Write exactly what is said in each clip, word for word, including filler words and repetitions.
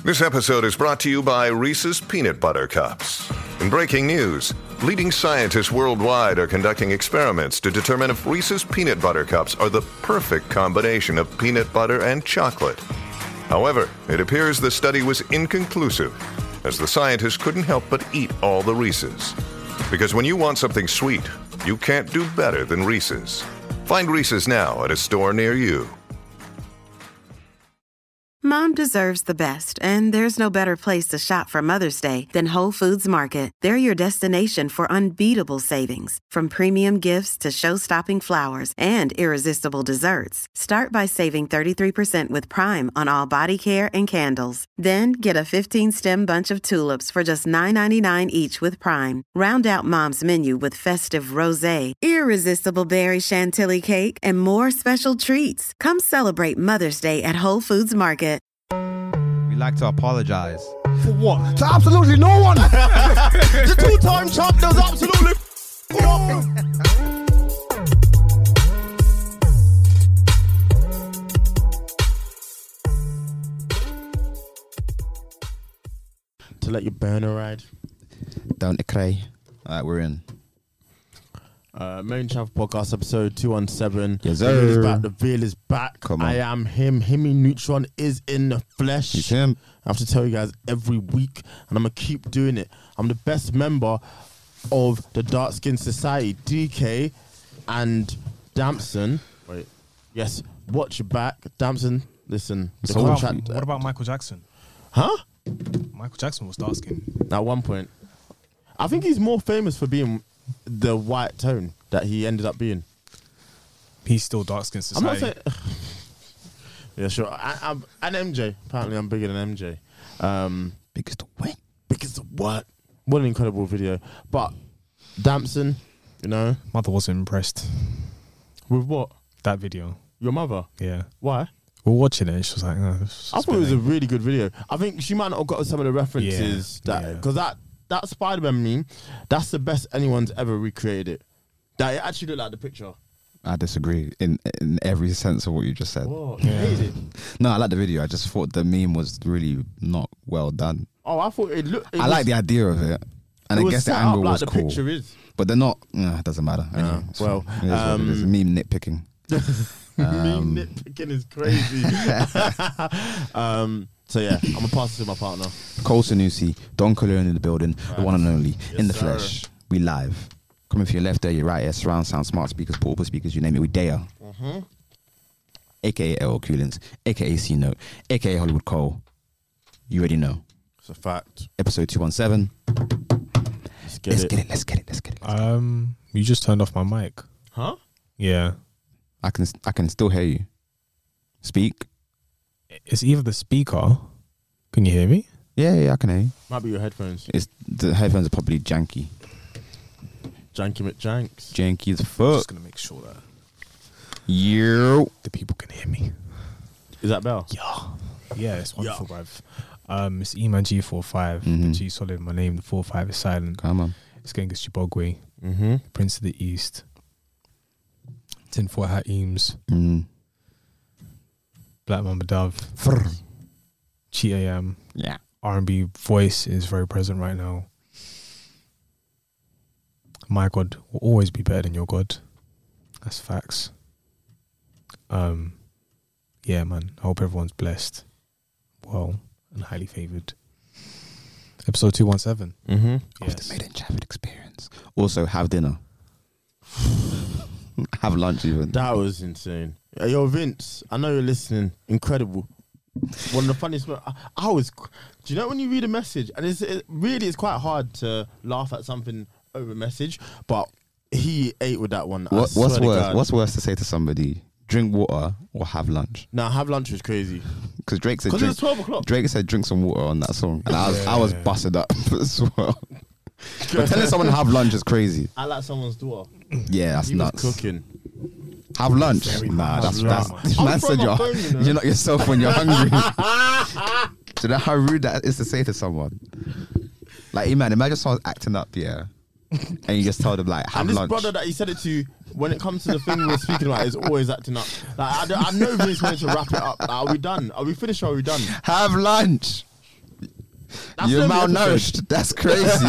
This episode is brought to you by Reese's Peanut Butter Cups. In breaking news, leading scientists worldwide are conducting experiments to determine if Reese's Peanut Butter Cups are the perfect combination of peanut butter and chocolate. However, it appears the study was inconclusive, as the scientists couldn't help but eat all the Reese's. Because when you want something sweet, you can't do better than Reese's. Find Reese's now at a store near you. Mom deserves the best, and there's no better place to shop for Mother's Day than Whole Foods Market. They're your destination for unbeatable savings, from premium gifts to show-stopping flowers and irresistible desserts. Start by saving thirty-three percent with Prime on all body care and candles. Then get a fifteen-stem bunch of tulips for just nine ninety-nine each with Prime. Round out Mom's menu with festive rosé, irresistible berry chantilly cake, and more special treats. Come celebrate Mother's Day at Whole Foods Market. We like to apologize. For what? To absolutely no one. The two-time champ does absolutely to let your burner ride. Don't decray. All right, we're in. Uh, Main Travel Podcast episode two one seven. Yes, The Veil is sir. back. The Veil is back. Come on. I am him. Himmy Neutron is in the flesh. It's him. I have to tell you guys every week, and I'm going to keep doing it. I'm the best member of the Dark Skin Society. D K and Damson. Wait. Yes. Watch your back. Damson, listen. The So What contract. about, what about Michael Jackson? Huh? Michael Jackson was dark skinned. At one point. I think he's more famous for being the white tone that he ended up being. He's still dark skinned I'm not society. saying. Yeah, sure. I, I'm and M J. Apparently, I'm bigger than M J. Um, Biggest what? because of what? What an incredible video. But Damson, you know, Mother wasn't impressed. with what? That video. Your mother. Yeah. Why? We're watching it. She was like, oh, this I is thought it was a bit really good video. I think she might not have got some of the references Yeah, that yeah. because that that Spider-Man meme, that's the best anyone's ever recreated it. That it actually looked like the picture. I disagree in in every sense of what you just said. Oh, you Yeah. hate it. No, I like the video. I just thought the meme was really not well done. Oh, I thought it looked. It I was, like the idea of it, and it I was guess the set up angle like was the cool. picture is. But they're not. No, it doesn't matter. Anyway, it's well, fine. It is what it is. um, Meme nitpicking. Um, Me nitpicking is crazy. um, so yeah, I'm gonna pass it to my partner. Cole Sanusi, Don Corleone in the building, the one and only, Yes, in the sir. flesh. We live. Coming for your left there, your right ear, surround sound, smart speakers, portable speakers, you name it, we dare. Mm-hmm. A K A L O Coolins, A K A C Note, A K A Hollywood Cole. You already know. It's a fact. Episode two one seven. Let's get Let's it. get it, let's get it, let's get it. Um, you just turned off my mic. Huh? Yeah. I can I can still hear you. Speak. It's either the speaker. Can you hear me? Yeah, yeah, I can hear you. Might be your headphones. It's the headphones are probably janky. Janky McJanks. Janky as I'm fuck. just gonna make sure that Yo. the people can hear me. Is that Bell? Yeah. Yeah, it's wonderful, bruv. Um, it's E-Man G forty-five. Mhm. The G solid. My name. The four five is silent. Come on. It's Genghis Chibogwe, Mm-hmm. Prince of the East. Tinfoil Hat Eames, Mm. Black Mamba Dove, Cheat A M. Yeah. R and B voice is very present right now. My God will always be better than your God. That's facts. Um, yeah, man. I hope everyone's blessed, well, and highly favored. Episode two one seven. Mm-hmm. Of the Yes. Made in Trafford experience. Also, have dinner. Have lunch even. That was insane. Hey, yo, Vince, I know you're listening. Incredible. One of the funniest. I, I was. Do you know when you read a message and it's it really it's quite hard to laugh at something over a message, but he ate with that one. I What, swear what's to worse? God. What's worse to say to somebody? Drink water or have lunch? Nah, have lunch was crazy. Because Drake said Because it drink, was twelve o'clock. Drake said drink some water on that song, and I was I was Yeah. busted up as well. But telling someone to have lunch is crazy. I like someone's daughter. Yeah, that's He was nuts. cooking. Have lunch. Very Nah, much. that's Have that's. lunch. I'm Man from said my you're phone, you know. you're not yourself when you're hungry. Do you know how rude that is to say to someone? Like, man, imagine someone's acting up, yeah, and you just told them like have And this lunch. brother that he said it to, when it comes to the thing we were speaking about, is always acting up. Like I, don't- I know Vince wanted to wrap it up. Like, are we done? Are we finished or are we done? Have lunch. That's You're the episode. malnourished. That's crazy.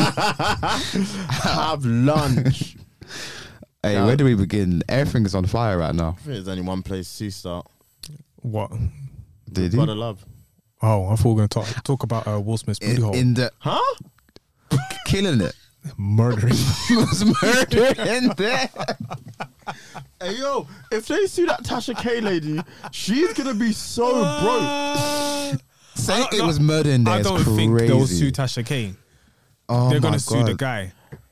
Have lunch. Hey, Yeah. where do we begin? Everything is on fire right now. I think there's only one place to start. What? Did he? Brother Love. Oh, I thought we were going to talk, talk about uh, Will Smith's booty In, hole. in the Huh? killing it. Murdering. was murder in there. Hey, yo, if they sue that Tasha K lady, she's going to be so broke. Saying I don't- it no, was murder in there I is don't crazy. think they'll sue Tasha Kane. Oh They're my going to sue the God. guy.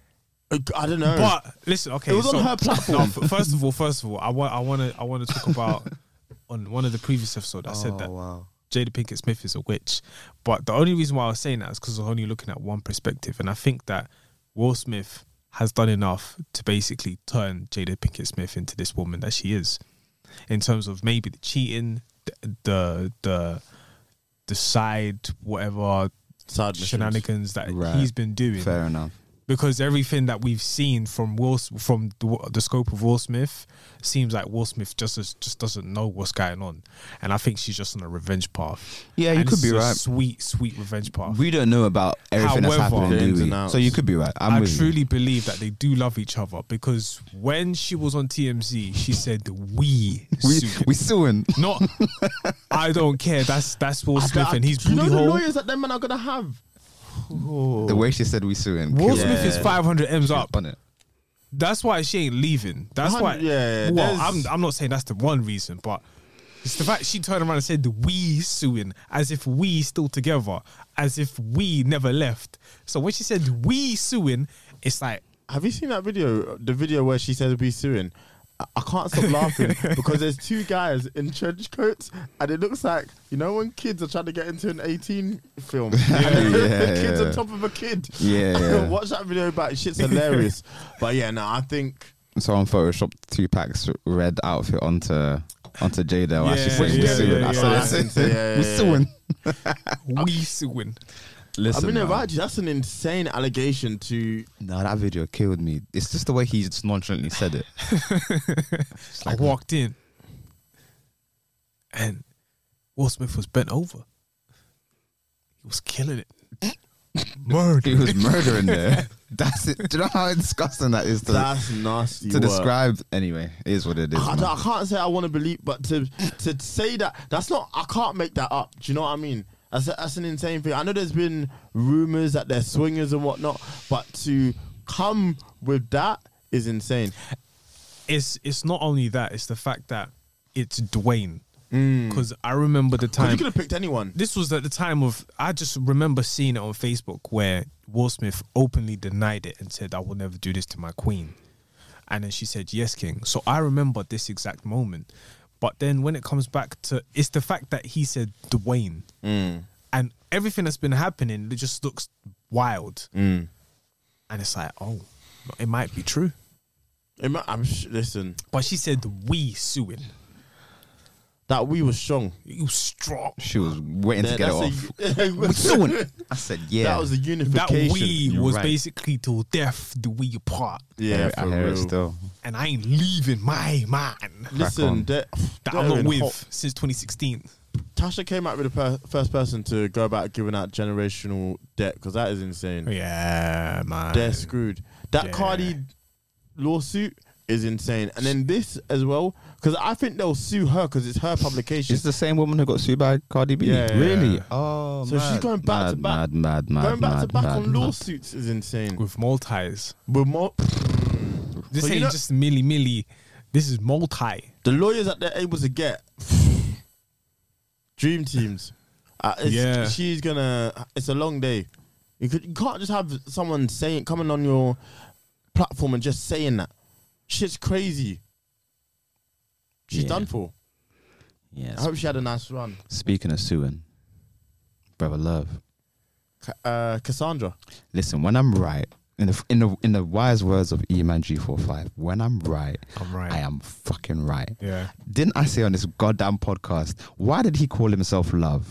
I don't know. But listen, okay, It was on so, her platform. no, f- first of all, first of all, I want, I want to, I want to talk about on one of the previous episodes. I said that Oh, wow. Jada Pinkett Smith is a witch, but the only reason why I was saying that is because I was only looking at one perspective, and I think that Will Smith has done enough to basically turn Jada Pinkett Smith into this woman that she is, in terms of maybe the cheating, the the the, the side whatever Side missions. shenanigans that Right. he's been doing. Fair enough. Because everything that we've seen from Will from the, the scope of Will Smith seems like Will Smith just is, just doesn't know what's going on, and I think she's just on a revenge path. Yeah, you And could this be is a right. Sweet, sweet revenge path. We don't know about everything that's However, happening, the ins do and we? outs. So you could be right. I'm I with truly you. believe that they do love each other, because when she was on T M Z, she said we We sued. we suing. Not I don't care. That's that's Will I Smith bet- and his do you know booty the hole. lawyers that them men are going to have? The way she said we suing. Will killed Smith me. is five hundred M's up. on it. That's why she ain't leaving. That's why. Yeah, Well, there's- I'm I'm not saying that's the one reason, but it's the fact she turned around and said the we suing, as if we still together, as if we never left. So when she said we suing, it's like, Have you seen that video? The video where she says be suing? I, I can't stop laughing because there's two guys in trench coats, and it looks like, you know, when kids are trying to get into an eighteen film, and the Yeah, kid's yeah. on top of a kid. Yeah, yeah. Watch that video back. Shit's hilarious. But yeah, no, I think Someone photoshopped two packs red outfit onto onto Jada while she Yeah, said we yeah, suing. yeah, I yeah. said Yeah, yeah, we yeah. suing. we suing. Listen, I mean, no, man. actually, that's an insane allegation to. No, that video killed me. It's just the way he just nonchalantly said it. I walked in, and Will Smith was bent over. He was killing it. Murder. He was murdering there. That's it. Do you know how disgusting that is to, That's nasty. to work. describe? Anyway, it is what it is. I, man. I can't say I want to believe, but to to say that, that's not. I can't make that up. Do you know what I mean? That's a, that's an insane thing. I know there's been rumors that they're swingers and whatnot, but to come with that is insane. It's it's not only that. It's the fact that it's Dwayne. Mm. Because I remember the 'Cause time. you could have picked anyone. This was at the time of, I just remember seeing it on Facebook where Will Smith openly denied it and said, I will never do this to my queen. And then she said, yes, King. So I remember this exact moment. But then when it comes back to, it's the fact that he said Dwayne. Mm. And everything that's been happening, it just looks wild. Mm. And it's like, oh, it might be true. It might- I'm sh- listen. But she said, we suing. That we were strong. You strong. She was waiting to That- get it off. that's a- We suing. I said, yeah. That was a That unification. we You're was right. basically till death do we apart. yeah, I for hear real. it still. And I ain't leaving my man. Listen, on. they're- That they're I'm not in with hot- since twenty sixteen. Tasha came out with the per- first person to go about giving out generational debt because that is insane. Yeah, man. They're screwed. That Yeah. Cardi lawsuit is insane, and then this as well because I think they'll sue her because it's her publication. It's the same woman who got sued by Cardi B. Yeah, yeah, really? yeah. Oh, So she's mad, going back to mad, back- Mad, mad, mad, Going back mad, to back mad, on mad. lawsuits is insane. With multis. With more, This So you ain't know- just milli milli. This is multi. the lawyers that they're able to get, dream teams. Uh, it's, Yeah. she's gonna. It's a long day. You could. You can't just have someone saying coming on your platform and just saying that. Shit's crazy. She's Yeah. done for. Yes. I hope she had a nice run. Speaking of suing, brother love. Ca- Uh, Cassandra. Listen, when I'm right, in the in the in the wise words of E-Man G forty-five, when I'm right, I'm right. I am fucking right. Yeah. Didn't I say on this goddamn podcast, why did he call himself Love?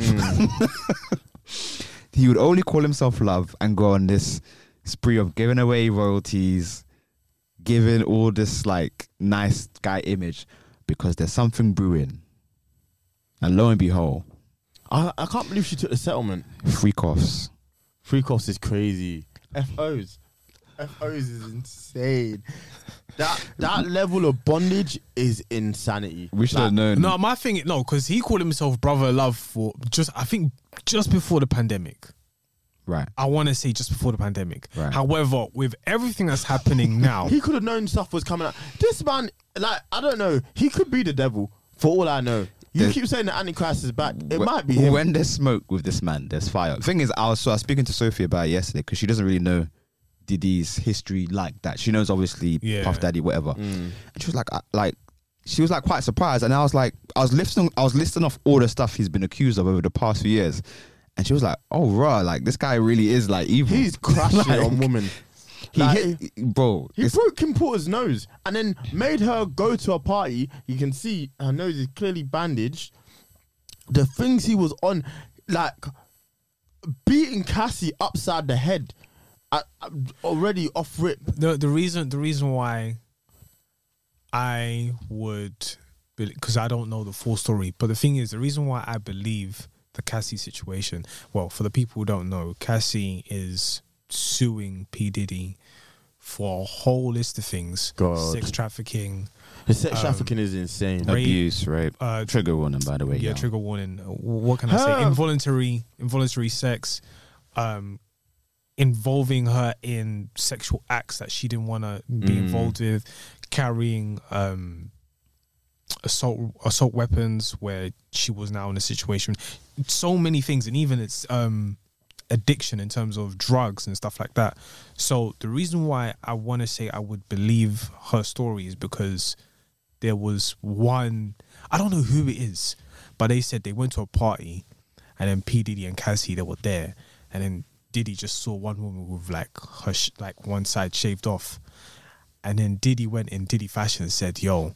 He would only call himself Love and go on this spree of giving away royalties, giving all this like nice guy image because there's something brewing. And lo and behold, I, I can't believe she took the settlement. Freak offs. Freak offs is crazy. F Os. F Os is insane. That that level of bondage is insanity. We should have Like, known. No, my thing, no, because he called himself Brother Love for just, I think, just before the pandemic. Right. I want to say just before the pandemic. Right. However, with everything that's happening now, He could have known stuff was coming out. This man, like, I don't know. He could be the devil, for all I know. You There's- keep saying the Antichrist is back. It Wh- might be him. When there's smoke with this man, there's fire. Thing is, I was, so I was speaking to Sophie about it yesterday because she doesn't really know Diddy's history like that. She knows obviously Yeah. Puff Daddy, whatever. Mm. And she was like, I, like, she was like quite surprised. And I was like, I was listing, I was listing off all the stuff he's been accused of over the past few years. And she was like, oh, raw, like this guy really is like evil. He's crashing Like, on women. He Like, hit, bro. He it's- broke Kim Porter's nose and then made her go to a party. You can see her nose is clearly bandaged. The things he was on, like beating Cassie upside the head, I, I'm already off rip. the the reason the reason why I would, because I don't know the full story, but the thing is, the reason why I believe the Cassie situation, well, for the people who don't know, Cassie is suing P. Diddy for a whole list of things. God. Sex trafficking, The sex Um, trafficking is insane. rape, abuse, rape. uh, Trigger warning, by the way. yeah, Yeah, trigger warning. Uh, What can I say? Her- Involuntary, involuntary sex, um, involving her in sexual acts that she didn't want to be Mm. involved with, carrying um, assault assault weapons where she was now in a situation. So many things, and even it's um, addiction in terms of drugs and stuff like that. So the reason why I want to say I would believe her story is because there was one, I don't know who it is, but they said they went to a party and then P. Diddy and Cassie, they were there, and then Diddy just saw one woman with like her sh- like one side shaved off, and then Diddy went in Diddy fashion and said, yo,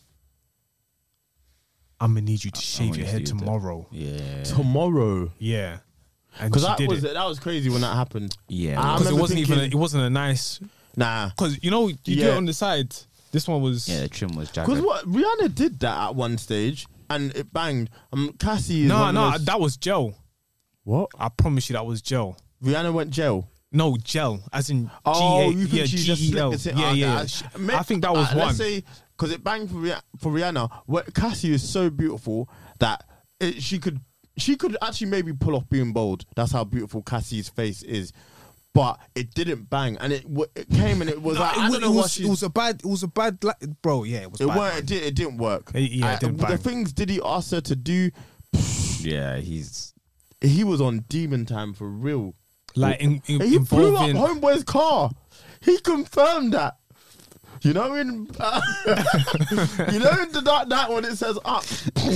I'm gonna need you to shave want your you to head use that. tomorrow. yeah, Tomorrow. Yeah. And Because she that did was it. that was crazy when that happened. yeah. I Because it remember wasn't even a, thinking- it wasn't a nice, Nah. because you know you do Yeah. it on the side. This one was yeah, the trim was jagged. Because what Rihanna did that at one stage and it banged. Um, Cassie is no one no of those- that was gel. what? I promise you that was gel. Rihanna went jail. No, gel, as in Oh, G A, you think yeah, she just G E slipped L. the thing? Yeah, Oh, yeah. nah, yeah. she- I think that was uh, one. Let's say because it banged for Rih- for Rihanna. What Cassie is so beautiful that it, she could she could actually maybe pull off being bold. That's how beautiful Cassie's face is. But it didn't bang, and it w- it came and it was No, like it, I wa- don't it know what was, she's. it was a bad, it was a bad, like, bro. Yeah, it was. It bad, weren't. man. It, did, it didn't work. It- yeah, it Uh, didn't the bang. things Diddy asked her to do, yeah, he's he was on demon time for real. Like in, in, He blew up involving. Homeboy's car. He confirmed that. You know in uh, you know in the dark night when it says up.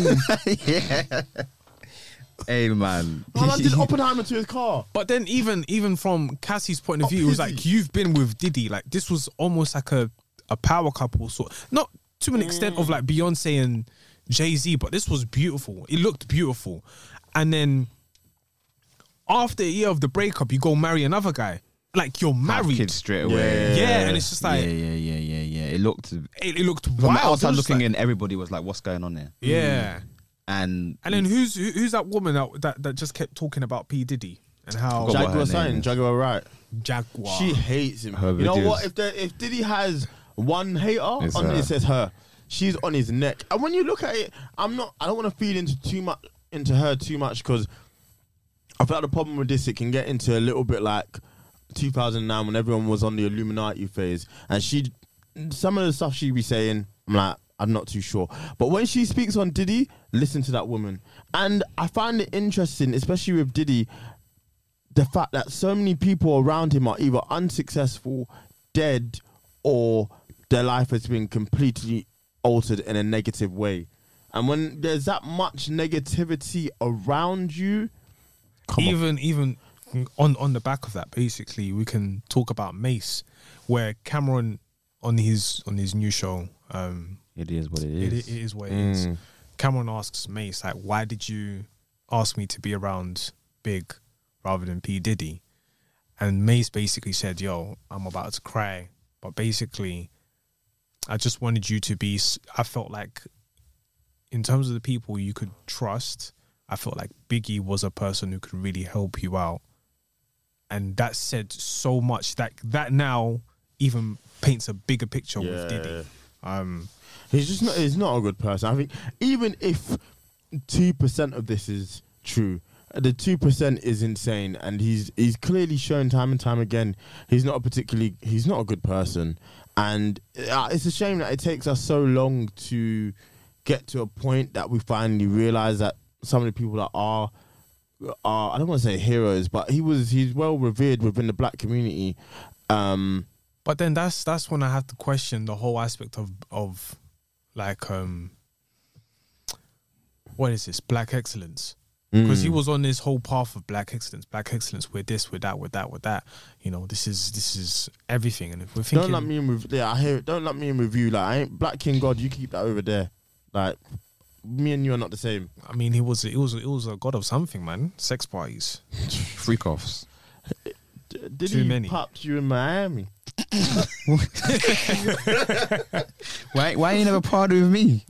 yeah. Hey man, Oh, man did Oppenheimer to his car. But then even even from Cassie's point of Oh, view, it was Pizzy. like you've been with Diddy. Like this was almost like a, a power couple sort. Not to an extent of like Beyonce and Jay-Z, but this was beautiful. It looked beautiful. And then after a year of the breakup, you go marry another guy. Like you're have married. kids straight away. Yeah, and it's just like yeah, yeah, yeah, yeah, yeah. It looked it, it looked from wild. the It outside was just looking like- in. Everybody was like, "What's going on there?" Yeah. And And then who's who, who's that woman that, that that just kept talking about P Diddy and how Forgot what her Jaguar name sign, is. Jaguar right. Jaguar. She hates him. Her you know videos. what? If there, if Diddy has one hater, It's on her. it says her. She's on his neck. And when you look at it, I'm not. I don't want to feed into too much into her too much because I feel like the problem with this, it can get into a little bit like two thousand nine when everyone was on the Illuminati phase, and she, some of the stuff she be saying, I'm like, I'm not too sure. But when she speaks on Diddy, listen to that woman. And I find it interesting, especially with Diddy, the fact that so many people around him are either unsuccessful, dead, or their life has been completely altered in a negative way. And when there's that much negativity around you, come on. even even on on the back of that, basically, we can talk about Mace, where Cameron on his on his new show, um, it is what it it, is. it is what it is. Mm. Cameron asks Mace like, "Why did you ask me to be around Big rather than P Diddy?" And Mace basically said, "Yo, I'm about to cry, but basically, I just wanted you to be. s- I felt like, in terms of the people you could trust, I felt like Biggie was a person who could really help you out. And that said so much that that now even paints a bigger picture Yeah. with Diddy. Um, He's just not. He's not a good person. I think even if two percent of this is true, the two percent is insane, and he's he's clearly shown time and time again he's not a particularly he's not a good person, and uh, it's a shame that it takes us so long to get to a point that we finally realize that some of the people that are are I don't want to say heroes, but he was he's well revered within the black community. Um, but then that's that's when I have to question the whole aspect of of like um what is this black excellence. Because he was on this whole path of black excellence, black excellence. We're this, we're that, we're that, we're that. You know, this is this is everything. And if we're thinking, don't let me in with yeah, I hear it. Don't let me in with you. Like I ain't Black King God. You keep that over there. Like me and you are not the same. I mean, he was, it was, it was a god of something, man. Sex parties, Freak offs. D- did Too he many. popped you in Miami? Why? Why you never party with me?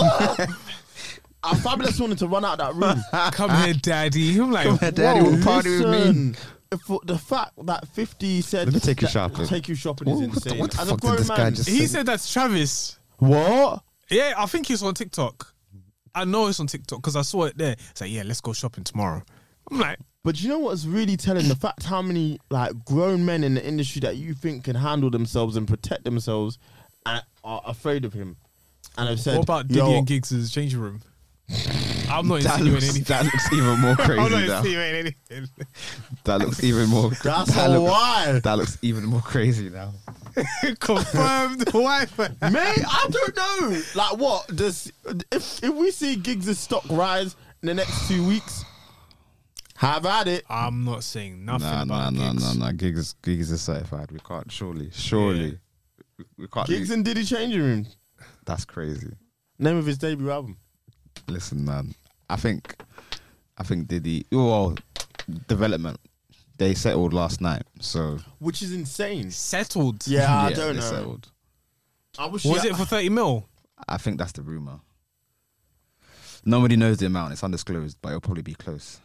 I Fabulous wanted to run out that room. come here, daddy. I'm like, here, daddy. whoa. will party with me. listen, For the fact that fifty said Let me take you that shopping. Take you shopping is What the- insane. what the As fuck a did grown this guy man, just He said that's Travis. what? Yeah, I think he's on TikTok. I know it's on TikTok because I saw it there. It's like, yeah, let's go shopping tomorrow. I'm like, But you know what's really telling? The fact how many like grown men in the industry that you think can handle themselves and protect themselves and are afraid of him. And I've said, what about Diddy yo, and Giggs' changing room? I'm not That insinuating looks, anything. that looks even more I'm crazy not now. insinuating anything. That looks even more. That's that, look- why. that looks even more crazy now. Confirmed wife. Mate, I don't know. Like what? Does if if we see Giggs' stock rise in the next two weeks, have at it. I'm not saying nothing Nah, nah, about nah, Giggs. nah, nah. Gigs, Gigs is certified. We can't. Surely, surely, we, we can't. Giggs we- and Diddy changing room. that's crazy. Name of his debut album. Listen, man. I think, I think Diddy. Well, development. They settled last night, so Which is insane. Settled. Yeah, I yeah, don't they know. settled. I wish Was he- it for thirty mil? I think that's the rumor. Nobody knows the amount. It's undisclosed, but it'll probably be close.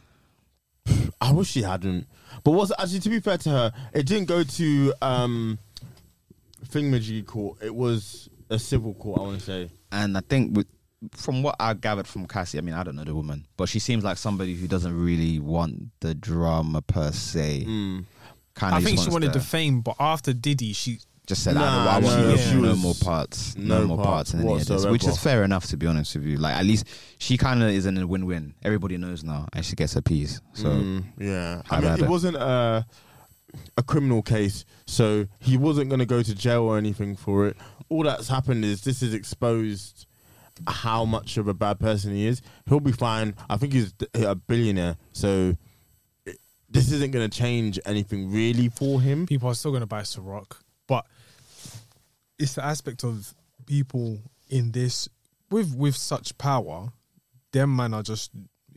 I wish she hadn't. But was actually, to be fair to her, it didn't go to um, Thingamajig court. It was a civil court, I want to say. And I think with, from what I gathered from Cassie, I mean, I don't know the woman, but she seems like somebody who doesn't really want the drama per se. Mm. Kind I of think she wanted the fame, but after Diddy, she just said, Nah, I, don't, I want no, no, she no was- more parts, no, no more parts parts in any of this, whatsoever. which is fair enough, to be honest with you. Like, at least she kind of is in a win-win. Everybody knows now, and she gets her piece. So Mm, yeah. I Have mean, at it it. wasn't a, a criminal case, so he wasn't going to go to jail or anything for it. All that's happened is this has exposed how much of a bad person he is. He'll be fine. I think he's a billionaire, so it, this isn't going to change anything really for him. people are still going to buy Ciroc, but it's the aspect of people in this with with such power. Them man are just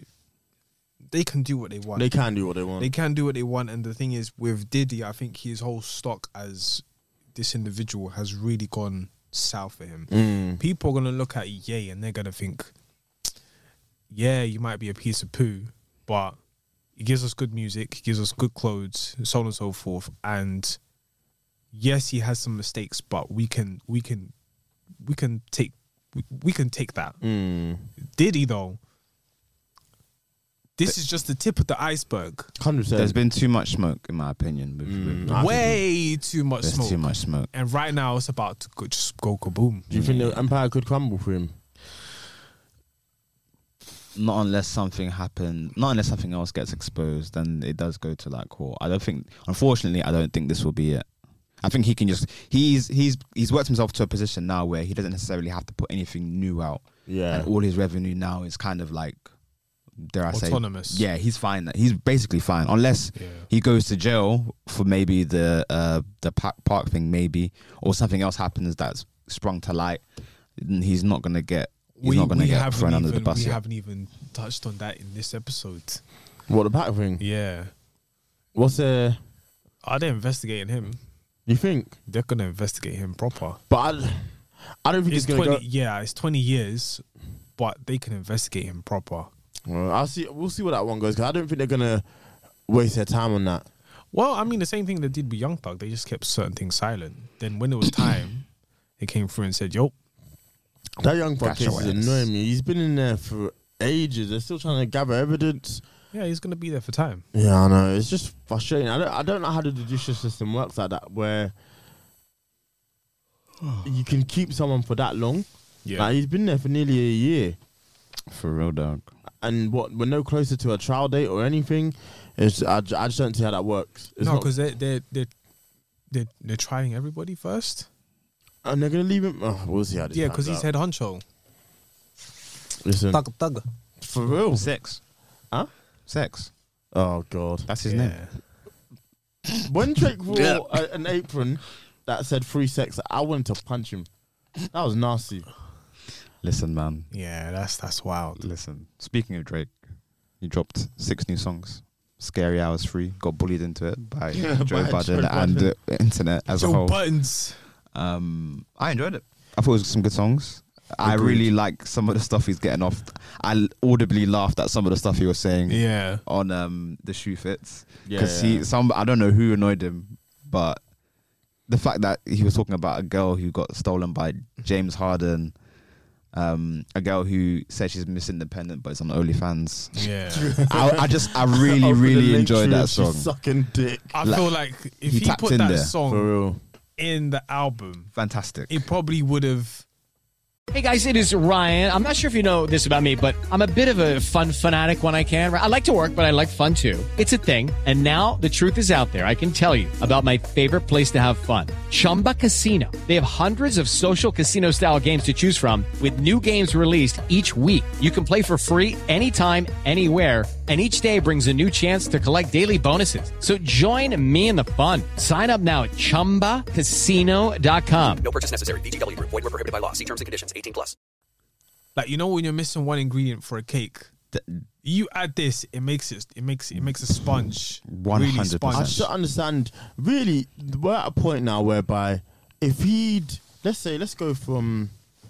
they can do what they want. They can do what they want. They can do what they want, and the thing is, with Diddy, I think his whole stock as this individual has really gone south for him. Mm. People are gonna look at Ye and they're gonna think, yeah, you might be a piece of poo, but he gives us good music, he gives us good clothes, so on and so forth. And yes, he has some mistakes, but we can, we can, we can take, we, we can take that. Mm. Diddy though, this is just the tip of the iceberg. one hundred percent. there's been too much smoke, in my opinion. With, Mm, with, I think- Way too much there's smoke. too much smoke. And right now it's about to go, just go kaboom. Do you think the empire could crumble for him? Not unless something happened. Not unless something else gets exposed, then it does go to like court. I don't think. Unfortunately, I don't think this will be it. I think he can just. He's he's he's worked himself to a position now where he doesn't necessarily have to put anything new out, Yeah. and all his revenue now is kind of like, dare I say, Autonomous. Yeah, he's fine. He's basically fine, unless Yeah. he goes to jail for maybe the uh, the park, park thing, maybe, or something else happens that's sprung to light. He's not gonna get. He's not gonna get haven't thrown under even- the bus We yet. haven't even touched on that in this episode. What, the pack thing? Yeah. What's the... Are they investigating him? You think? They're gonna investigate him proper. But I, I don't think It's it's, going to twenty. go... Yeah, it's twenty years, but they can investigate him proper. Well, I'll see. We'll see where that one goes. Cause I don't think they're gonna waste their time on that. Well, I mean, the same thing they did with Young Thug. They just kept certain things silent. Then when it was time, they came through and said, "Yo, that Young Thug Gotcha case is awareness. annoying me. He's been in there for ages. They're still trying to gather evidence. yeah, he's gonna be there for time." Yeah, I know. It's just frustrating. I don't. I don't know how the judicial system works like that, where you can keep someone for that long. Yeah, Like, he's been there for nearly a year, For real, dog. and what we're no closer to a trial date or anything. It's, I, j- I just don't see how that works. It's no, not- because they they they they they're trying everybody first. and they're gonna leave him. Oh, we'll see how this. Yeah, because because he's head honcho. Listen, Thug thug. for real. Sex. Huh? Sex. Oh God. That's his name. When Drake wore Yeah. a, an apron that said free sex, I wanted to punch him. That was nasty. Listen, man. Yeah, that's that's wild. Listen. Speaking of Drake, he dropped six new songs. Scary Hours Free. Got bullied into it by Yeah, Joe by Budden Joe and Budden. the internet as a Joe whole. Buttons. Um, I enjoyed it. I thought it was some good songs. I Agreed. really like some of the stuff he's getting off. I audibly laughed at some of the stuff he was saying Yeah. on um the shoe fits Yeah, because yeah. he some I don't know who annoyed him, but the fact that he was talking about a girl who got stolen by James Harden, um, a girl who said she's Miss Independent but it's on OnlyFans. Yeah. I, I just I really Over the really link enjoyed tree, that she's song. Sucking dick. I Like, feel like if he he, tapped put in that there. For song real. in the album, Fantastic. it probably would have. Hey guys, it is Ryan. I'm not sure if you know this about me, but I'm a bit of a fun fanatic when I can. I like to work, but I like fun too. It's a thing. And now the truth is out there. I can tell you about my favorite place to have fun. Chumba Casino. They have hundreds of social casino style games to choose from with new games released each week. You can play for free anytime, anywhere. And each day brings a new chance to collect daily bonuses. So join me in the fun. Sign up now at chumba casino dot com. No purchase necessary. V G W Group. Void where prohibited by law. See terms and conditions. eighteen plus. Like, you know, when you're missing one ingredient for a cake, you add this, it makes it it makes it makes a sponge. one really hundred percent. I sponge. should understand. Really, we're at a point now whereby if he'd, let's say, let's go from,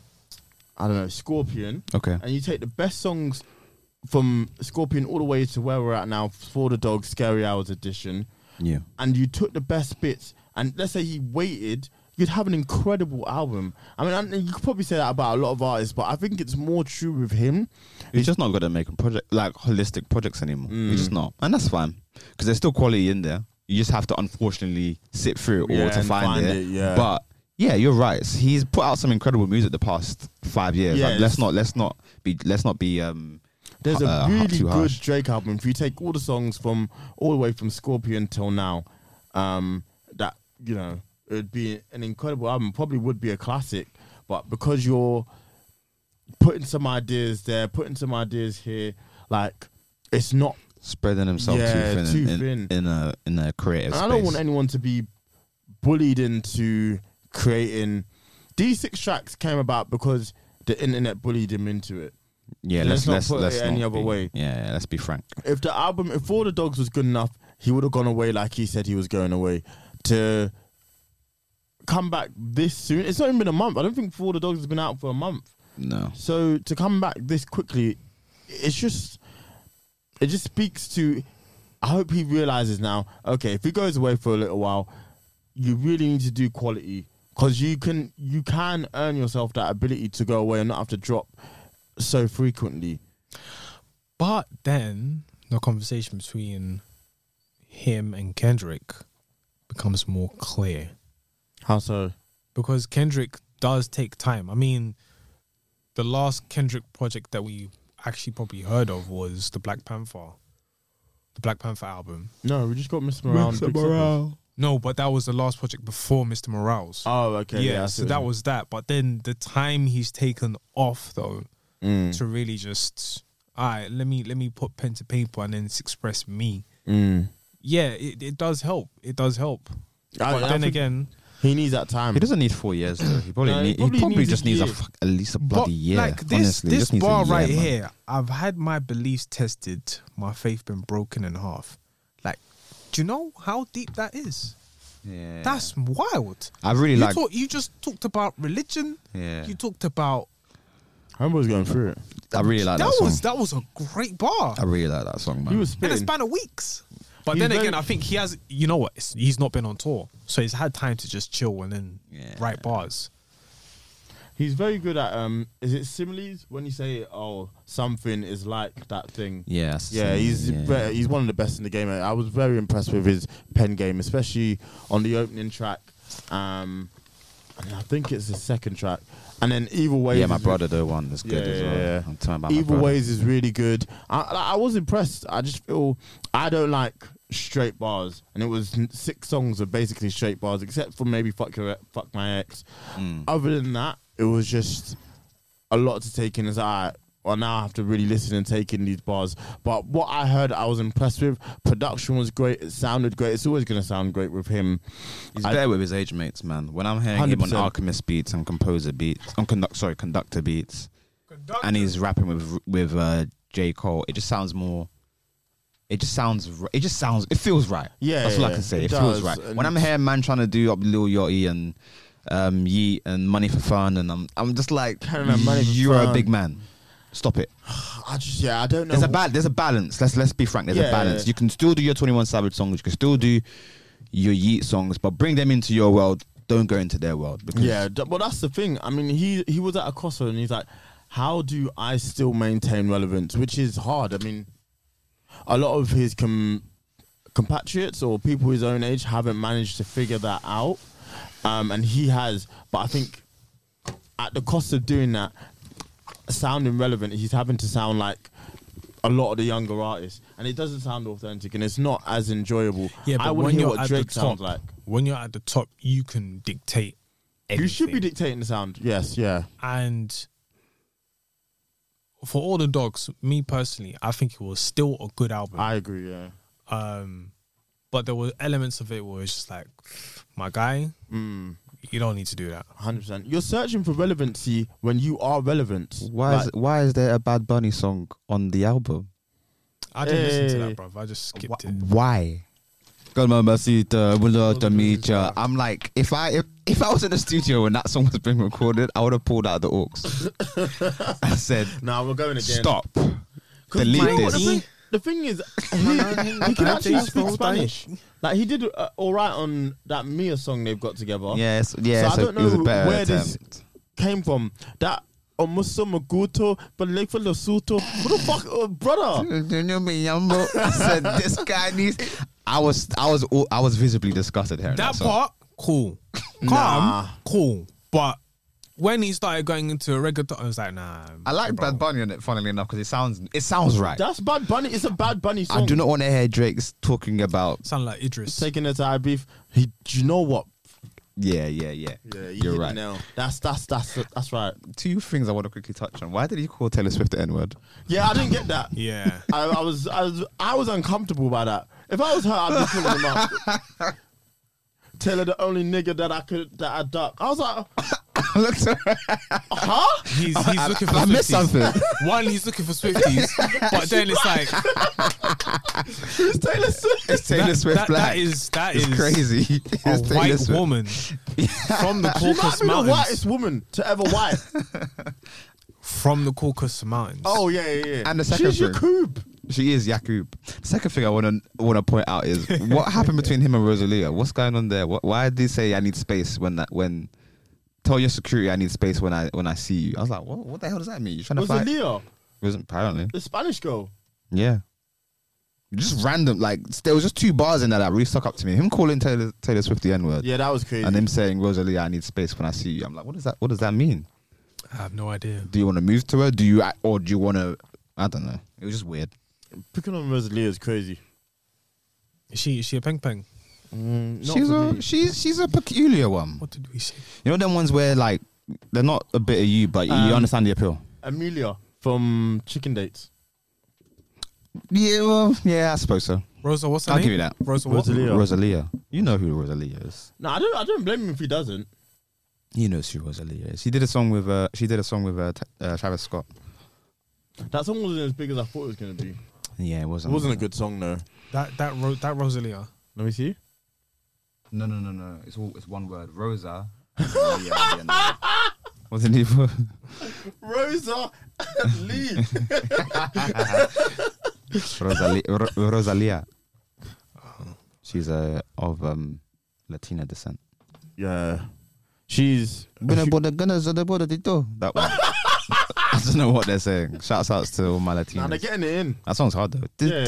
I don't know, Scorpion, Okay. and you take the best songs from Scorpion all the way to where we're at now, For the Dog, Scary Hours edition, Yeah. and you took the best bits, and let's say he waited, you'd have an incredible album. I mean, and you could probably say that about a lot of artists, but I think it's more true with him. He's just not good at making project like holistic projects anymore. He's just not, and that's fine because there's still quality in there. You just have to unfortunately sit through it all Yeah, to and find, find it. it, yeah. But yeah, you're right. He's put out some incredible music the past five years. Yeah, Like, let's it's- not let's not be let's not be um. There's a uh, really too good harsh. Drake album. If you take all the songs from all the way from Scorpion till now, um, that you know it would be an incredible album. Probably would be a classic, but because you're putting some ideas there, putting some ideas here, like it's not. spreading himself Yeah, too thin, too in, in- thin. in a in a creative And space. I don't want anyone to be bullied into creating. These six tracks came about because the internet bullied him into it. yeah, let's let's not let's put let's it any not other be- way. Yeah, let's be frank. If the album, if For the Dogs was good enough, he would have gone away like he said he was going away. To come back this soon, it's not even been a month. I don't think For the Dogs has been out for a month. No, So to come back this quickly, it's just, it just speaks to. I hope he realizes now. Okay, if he goes away for a little while, you really need to do quality because you can you can earn yourself that ability to go away and not have to drop so frequently. But then the conversation between him and Kendrick becomes more clear How so? because Kendrick does take time. I mean, the last Kendrick project that we actually probably heard of was the Black Panther, the Black Panther album. No, we just got Mister Morale. and Big Steppers. No, but that was the last project before Mister Morales. Oh, okay. yeah, Yeah, I see so what that you mean. was that. But then the time he's taken off though Mm. to really just, all right, let me let me put pen to paper and then express me. Mm. Yeah, it, it does help. It does help. I- But I then think again, he needs that time. he doesn't need four years though. He probably No, he need, he probably probably needs a just needs a year. fuck, at least a but bloody year. like this honestly, He this just needs a bar year, right man. here, I've had my beliefs tested, my faith been broken in half. Like, do you know how deep that is? Yeah, That's wild. I really You like. talk, you just talked about religion. Yeah. You talked about Homeboy's going through it. I really like that, That song. was that was a great bar. I really like that song, man. He was In a spitting. span of weeks. But He's then very- again, I think he has. You know what? It's, he's not been on tour, so he's had time to just chill and then Yeah. write bars. He's very good at um. Is it similes when you say oh something is like that thing? Yeah, that's the Yeah, thing, he's yeah. ve- he's one of the best in the game. I was very impressed with his pen game, especially on the opening track. Um, and I think it's the second track, and then Evil Ways. Yeah, my is- brother though one is good Yeah, as well. yeah, yeah. I'm talking about my Evil brother. Ways is really good. I, I I was impressed. I just feel I don't like straight bars, and it was n- six songs of basically straight bars, except for maybe "Fuck Your E- Fuck My Ex." Mm. Other than that, it was just a lot to take in. As I well now I have to really listen and take in these bars. But what I heard, I was impressed with. Production was great. It sounded great. It's always gonna sound great with him. He's I- better with his age mates, man. When I'm hearing one hundred him on percent. Alchemist beats and Composer beats, on conduct sorry, Conductor beats, and he's rapping with with uh, J Cole, it just sounds more. It just sounds. r- It just sounds. It feels right. Yeah, that's all I yeah, can say. it It, feels does, right. and- When I'm hearing man trying to do up Lil Yachty and um, Yeet and Money for Fun, and I'm I'm just like, Kind of Money for you're a Fun. big man. Stop it. I just yeah I don't know. There's a bad. There's a balance. Let's let's be frank. There's Yeah. a balance. You can still do your twenty-one Savage songs. You can still do your Yeet songs, but bring them into your world. Don't go into their world. Because Yeah, d- well, that's the thing. I mean, he he was at a crossroad and he's like, how do I still maintain relevance? Which is hard. I mean, a lot of his com- compatriots or people his own age haven't managed to figure that out. Um, and he has. But I think at the cost of doing that, sounding relevant, he's having to sound like a lot of the younger artists. And it doesn't sound authentic and it's not as enjoyable. Yeah, but I want when to hear you're what at Drake the top, sounds like. when you're at the top, you can dictate. Anything. You should be dictating the sound. Yes, yeah. And for all the dogs, me personally, I think it was still a good album. I agree, yeah. um, but there were elements of it where it's just like, my guy, Mm. you don't need to do that. one hundred percent. You're searching for relevancy when you are relevant. why is Like, why is there a Bad Bunny song on the album? I didn't listen to Hey. that, bruv. I just skipped Wh- it. Why? God, mamacita, would love to meet ya. I'm like, if I if, if I was in the studio and that song was being recorded, I would have pulled out the aux. I said, nah, we're going again. stop, 'Cause delete you know what, this. The thing, the thing is, he, he can actually speak Spanish. Like he did uh, all right on that Mia song they've got together. Yes, yeah. So I So, don't it was a know better where this- attempt. Came from that. Almost Maguto, but like for Losuto. What the fuck, uh, brother? I said, this guy needs. I was, I was, all- I was visibly disgusted hearing that, That song. part, cool. Calm, Nah. cool. But when he started going into reggaeton, I was like, nah. I like bro. Bad Bunny on it, funnily enough, because it sounds, it sounds right. That's Bad Bunny. It's a Bad Bunny song. I do not want to hear Drake's talking about. Sound like Idris. Taking it to I beef. He, do you know what? Yeah, yeah, yeah. Yeah, you You're hit right. it now. That's that's that's that's right. Two things I want to quickly touch on. Why did he call Taylor Swift the N word? Yeah, I didn't get that. Yeah. I, I was I was I was uncomfortable by that. If I was her, I'd be pulling him up. Taylor, the only nigga that I could that I duck. I was like, Look, sorry. huh? He's, he's looking for I missed Swifties. something. One, he's looking for Swifties, but then it's like It's Taylor Swift. It's Taylor that, Swift that, black. that is that It's is crazy. a It's Taylor white Swift. woman from the She might Caucasus be the Mountains. whitest woman to ever white. From the Caucasus Mountains. Oh yeah, yeah, yeah. And the second She's your thing- coupe. She is Yakub. The second thing I want to want to point out is what happened between him and Rosalia. What's going on there? What, why did he say I need space when that when tell your security I need space when I when I see you? I was like, what, what the hell does that mean? You trying to Was fight? it Leo, Wasn't apparently. the Spanish girl? Yeah. Just random, like there was just two bars in there that really stuck up to me. Him calling Taylor Taylor Swift the N word, Yeah, that was crazy. and him saying Rosalia, I need space when I see you. I'm like, what does that? What does that mean? I have no idea. Do you want to move to her? Do you, act- or do you want to? I don't know. It was just weird. Picking on Rosalia is crazy. Is she is she a peng peng? Mm, not She's for a me. she's she's a peculiar one. What did we say? You know them ones where like they're not a bit of you, but you Um, understand the appeal. Amelia from Chicken Dates. Yeah, well, yeah, I suppose so. Rosa, what's her I'll name? give you that. Rosa, what? Rosalia. Rosalia, you know who Rosalia is. No, I don't. I don't blame him if he doesn't. He knows who Rosalia is. She did a song with uh, she did a song with uh, T- uh, Travis Scott. That song wasn't as big as I thought it was going to be. Yeah, it It wasn't. wasn't a good song though. That that Ro- that Rosalia. Let me see. No, no, no, no. It's all it's one word. Rosa. What's the name for? Rosa Lee. Rosalia. Ro- Rosalia. She's uh, of um, Latina descent. Yeah, she's. That one. I don't know what they're saying. Shouts outs to all my Latinos. Nah, they're getting it in. That song's hard though. Yeah.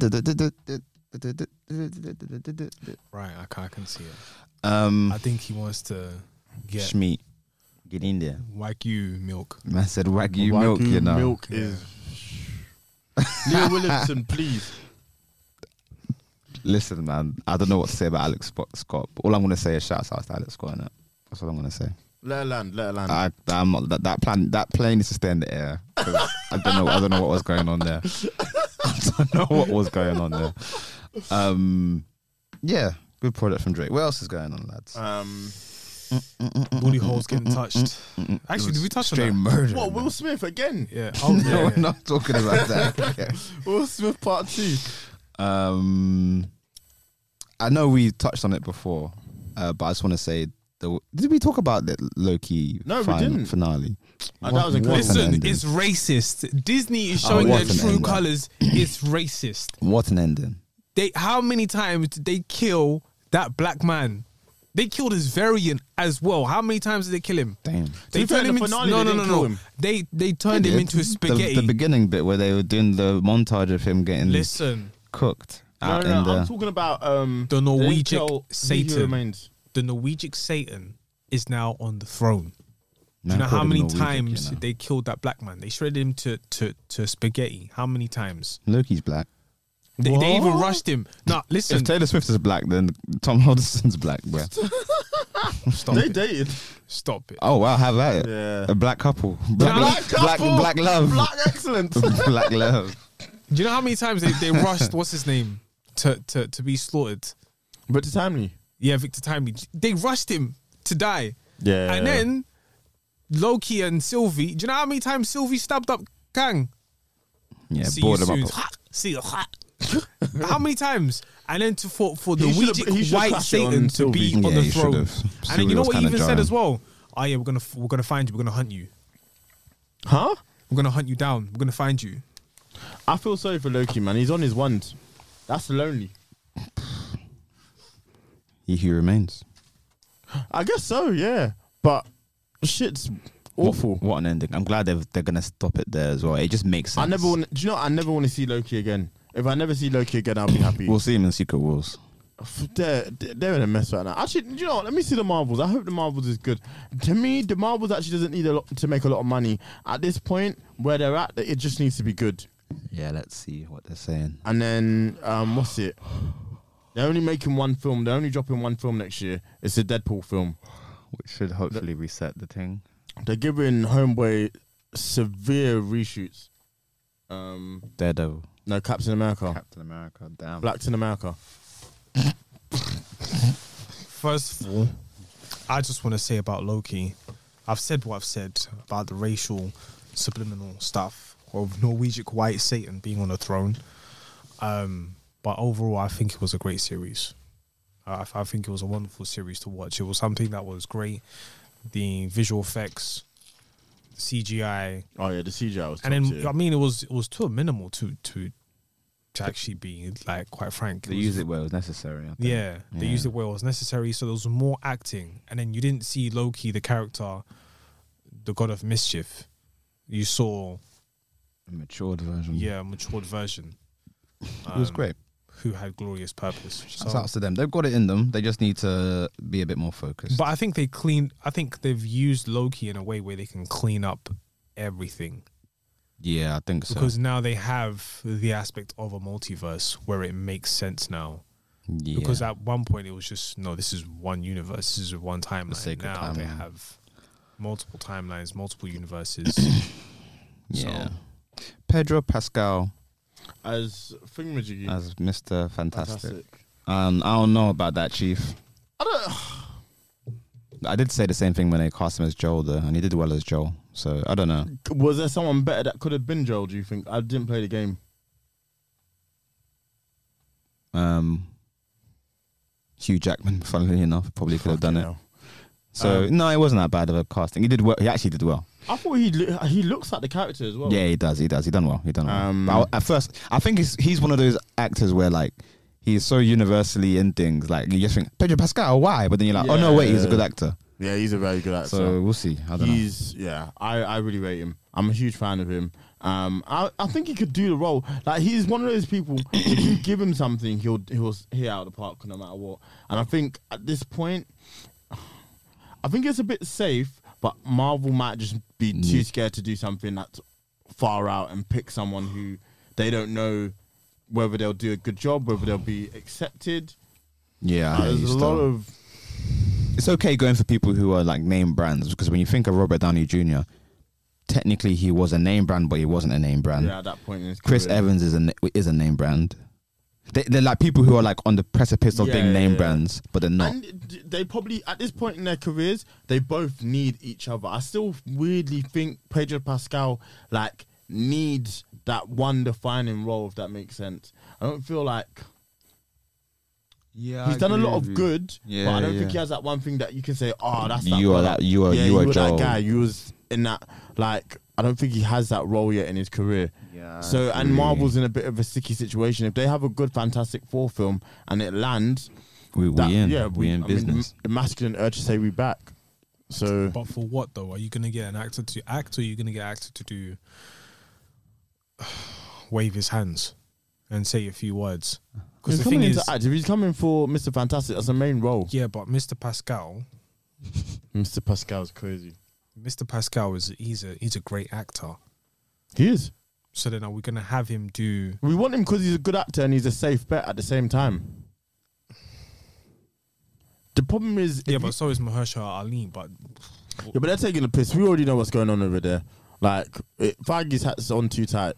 Right, I can, I can see it. Um, I think he wants to get Shmeet, get in there. Wagyu milk. Man said Wagyu, Wagyu milk, you know. milk is. Leah Williamson, please. Listen, man, I don't know what to say about Alex Scott. But all I'm going to say is shouts out to Alex Scott, innit? That's all I'm going to say. Let her land, let her land. I, I'm not, that, that, plan, that plane needs to stay in the air. 'Cause I don't know I don't know what was going on there. I don't know what was going on there. Um, yeah, good product from Drake. What else is going on, lads? Um, Booty holes getting touched. Actually, did we touch on Straight that? murder. what, man. Will Smith again? Yeah. Oh, No, yeah. we're not talking about that. Okay. Will Smith part two. Um, I know we touched on it before, uh, but I just want to say, the, did we talk about the Loki No, we final, didn't. finale? Oh, that was What- incredible. what an Listen, ending. it's racist. Disney is Oh, showing what their an true ending. colors. It's racist. What an ending. They how many times did they kill that black man? They killed his variant as well. How many times did they kill him? Damn. They be fair, turned in him the into finale, no, they no, no, didn't kill no. him. They they turned They him did. into a spaghetti. The, the beginning bit where they were doing the montage of him getting Listen, cooked No, out no, no, in the. I'm talking about um, The they didn't Norwegian kill He Who Satan. Remains. the Norwegian Satan is now on the throne. Do Man you know called how him many Norwegian, times you know. they killed that black man? They shredded him to to to spaghetti. How many times? Loki's black. They, they even What? rushed him. Nah, listen. If Taylor Swift is black, then Tom Hiddleston's black, bro. Stop They it. dated. Stop it. Oh wow, how about it? Yeah. A black couple. Black, Black black, couple. black love. Black excellence. black love. Do you know how many times they, they rushed what's his name to, to to be slaughtered? But it's timely. Yeah, Victor Timely. They rushed him to die. Yeah. And then Loki and Sylvie. Do you know how many times Sylvie stabbed up Kang? Yeah, See bored you them soon. up. Ha! See you. Ha! How many times? And then to for for the He should've- Ouija he should've white clashed it on Satan to be Sylvie. on Yeah, the he throne. should've. And then Sylvie you know was what he kinda even said jarring. as well? Oh yeah, we're gonna we're gonna find you. We're gonna hunt you. Huh? We're gonna hunt you down. We're gonna find you. I feel sorry for Loki, man. He's on his ones. That's lonely. He who remains. I guess so, yeah. But shit's awful. What, what an ending. I'm glad they're, they're going to stop it there as well. It just makes sense. I never want. Do you know? I never want to see Loki again. If I never see Loki again, I'll be happy. We'll see him in Secret Wars. They're they're in a mess right now. Actually, do you know what? Let me see the Marvels. I hope the Marvels is good. To me, the Marvels actually doesn't need a lot to make a lot of money at this point where they're at. It just needs to be good. Yeah, let's see what they're saying. And then um, what's it? They're only making one film. They're only dropping one film next year. It's a Deadpool film. Which should hopefully reset the thing. They're giving Homeboy severe reshoots. Um, Daredevil. no, Captain America, Captain America. Damn. Blackton America. First of all, I just want to say about Loki, I've said what I've said about the racial subliminal stuff of Norwegian white Satan being on the throne. Um, but overall, I think it was a great series. I, I think it was a wonderful series to watch. It was something that was great. The visual effects, the C G I, Oh yeah, the C G I was. and top then tier. I mean, it was it was too minimal to to to actually be like quite frank. They was- use it where it was necessary. I think. yeah, they Yeah. used it where it was necessary, so there was more acting, and then you didn't see Loki, the character, the god of mischief. You saw, A matured version. yeah, a matured version. It was um, great. Who had glorious purpose. Shouts So- out to them. They've got it in them. They just need to be a bit more focused. but I think they cleaned. I think they've used Loki in a way where they can clean up everything, yeah, I think so. because now they have the aspect of a multiverse where it makes sense now. yeah. Because at one point it was just no, this is one universe, this is one timeline. sacred Now they timeline. have multiple timelines, multiple universes. yeah. So, Pedro Pascal as Thingamajiggy. as Mister Fantastic. Fantastic. Um, I don't know about that, Chief. I don't. I did say the same thing when they cast him as Joel, though, and he did well as Joel. So I don't know. Was there someone better that could have been Joel? Do you think? I didn't play the game. Um, Hugh Jackman, funnily enough, probably could have done it. Fucking hell. So Um, no, it wasn't that bad of a casting. He did well. He actually did well. I thought he lo- he looks like the character as well. Yeah, he does. He does. He done well. He done well. Um, but I, at first, I think he's he's one of those actors where like he's so universally in things. Like you just think Pedro Pascal, why? But then you're like, oh no, wait, he's a good actor. Yeah, he's a very good actor. So we'll see. I don't know. He's yeah, I, I really rate him. I'm a huge fan of him. Um, I, I think he could do the role. Like he's one of those people. If you give him something, he'll he'll hit out of the park no matter what. And I think at this point, I think it's a bit safe. But Marvel might just be too scared to do something that's far out and pick someone who they don't know whether they'll do a good job, whether they'll be accepted. Yeah, Uh, there's a lot of. It's okay going for people who are like name brands because when you think of Robert Downey Junior, technically he was a name brand, but he wasn't a name brand. Yeah, at that point in his Chris career. Evans is a is a name brand. They, they're like people who are like on the precipice of Yeah, being name yeah. brands, but they're not. And d- they probably, at this point in their careers, they both need each other. I still weirdly think Pedro Pascal, like, needs that one defining role, if that makes sense. I don't feel like... Yeah, He's done a lot of good, Yeah, but I don't yeah. think he has that one thing that you can say, oh, that's that You are brother. that- you are- yeah, you are were Joel. that guy. You was in that, like... I don't think he has that role yet in his career. Yeah, So, and agree. Marvel's in a bit of a sticky situation. If they have a good Fantastic Four film and it lands... We, we that- in, yeah, we, in I mean, business. the masculine urge to say we back. So... But for what though? Are you gonna get an actor to act, or are you gonna get an actor to do wave his hands and say a few words? Because He's the coming thing into is, act. If he's coming for Mister Fantastic, that's a main role. yeah, but Mister Pascal, Mister Pascal's crazy. Mister Pascal is he's a he's a great actor. He is. So then, are we gonna have him do? We want him because he's a good actor and he's a safe bet at the same time. The problem is, Yeah, if but you- so is Mahershala Ali. But yeah, but they're taking the piss. We already know what's going on over there. Like it, Feige's hat's on too tight.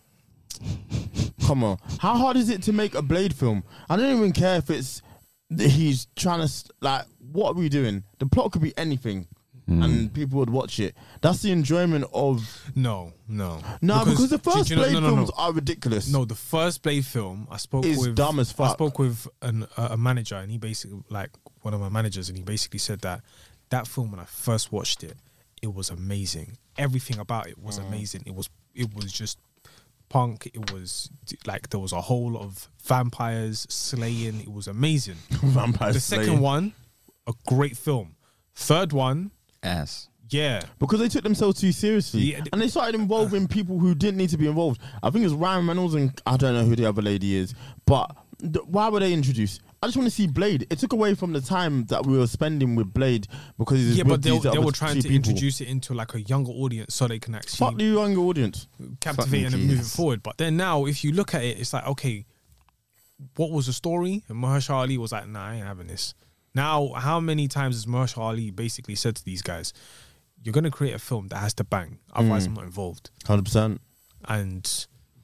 Come on, how hard is it to make a Blade film? I don't even care if it's he's trying to like. What are we doing? The plot could be anything, and people would watch it. That's the enjoyment of. no, no, No, because, the do- first do you know- Blade no, no, no. films are ridiculous. No, the first Blade film, I spoke Is with dumb as I fuck. spoke with an, a, a manager, and he basically like one of my managers, and he basically said that that film when I first watched it, it was amazing. Everything about it was amazing. It was it was just punk. It was like there was a whole lot of vampires slaying. It was amazing. Vampire The Slayer. second one, a great film. Third one, Ass. yeah. Because they took themselves too seriously. Yeah, and they started involving people who didn't need to be involved. I think it's Ryan Reynolds and I don't know who the other lady is. But th- why were they introduced? I just want to see Blade. It took away from the time that we were spending with Blade because it's Yeah, with but they, these they other were trying two to people. introduce it into like a younger audience so they can Fuck actually the younger audience. captivate Fuck and me, move it Jesus. forward. But then now, if you look at it, it's like, okay, what was the story? And Mahershala Ali was like, nah, I ain't having this. Now, how many times has Mahershala Ali basically said to these guys, you're going to create a film that has to bang, otherwise I'm not involved. one hundred percent. And